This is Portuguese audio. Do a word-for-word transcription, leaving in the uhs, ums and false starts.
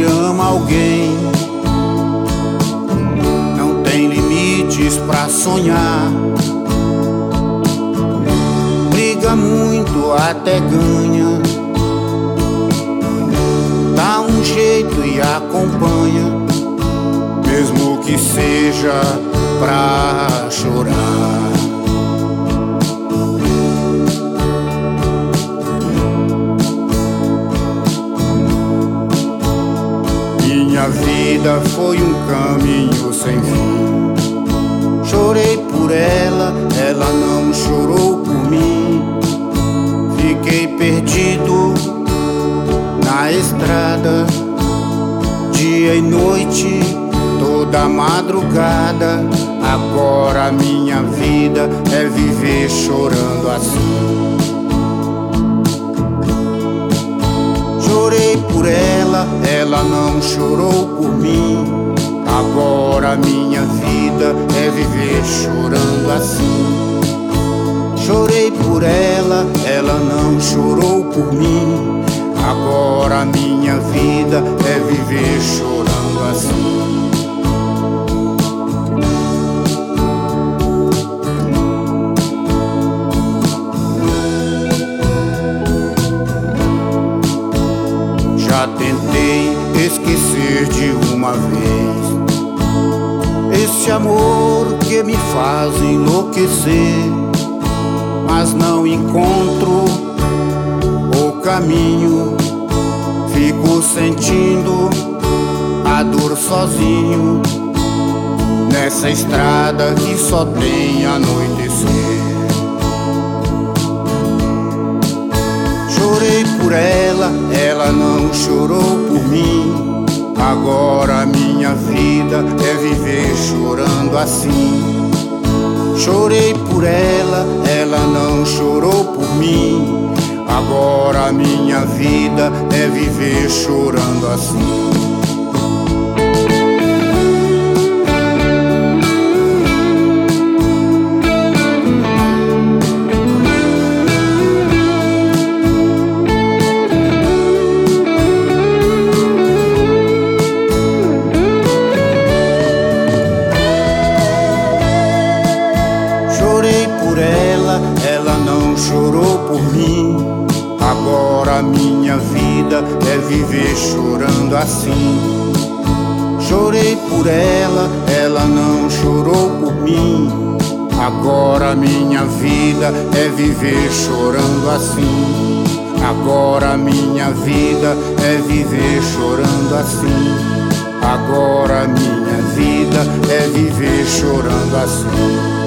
ama alguém não tem limites pra sonhar. Briga muito até ganha, dá um jeito e acompanha, mesmo que seja pra chorar. Minha vida foi um caminho sem fim. Chorei por ela, ela não chorou por mim. Fiquei perdido na estrada, dia e noite, toda madrugada. Agora minha vida é viver chorando assim. Chorei por ela, ela não chorou por mim. Agora minha vida é viver chorando assim. Chorei por ela, ela não chorou por mim. Agora minha vida é viver chorando assim. Já tentei esquecer de uma vez esse amor que me faz enlouquecer, mas não encontro o caminho. Fico sentindo a dor sozinho nessa estrada que só tem anoitecer. Chorei por ela, ela não chorou por mim. Agora minha vida é viver chorando assim. Chorei por ela, ela não chorou por mim. Agora minha vida é viver chorando assim. Chorei por ela, ela não chorou por mim. Agora minha vida é viver chorando assim. Chorei por ela, ela não chorou por mim. Agora minha vida é viver chorando assim. Agora minha vida é viver chorando assim. Agora minha vida é viver chorando assim.